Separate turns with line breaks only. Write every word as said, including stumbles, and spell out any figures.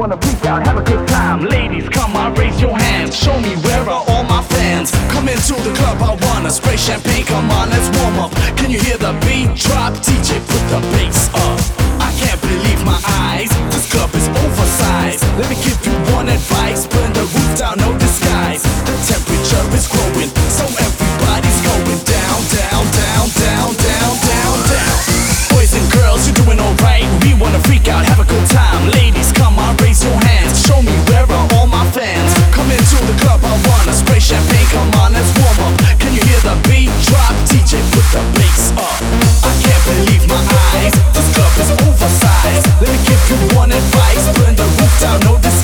wanna freak out, have a good time. Ladies, come on, raise your hands. Show me where are all my fans. Come into the club, I wanna spray champagne. Come on, let's warm up. Can you hear the beat drop? D J, put the bass up. I can't believe my eyes. This club is oversized. Let me give you one advice. Burn the roof down, no disguise. The temperature is growing, so everybody's going down, down, down, down, down, down, down. Boys and girls, you're doing alright. We wanna freak out, have a good time. Ladies, come on, raise your hands. Show me where are all my fans. Come into the club, I wanna spray champagne. Come on, let's warm up. Can you hear the beat drop? D J, put the bass up. I can't believe my eyes. This club is oversized. Let me give you one advice. Burn the roof down, no disguise.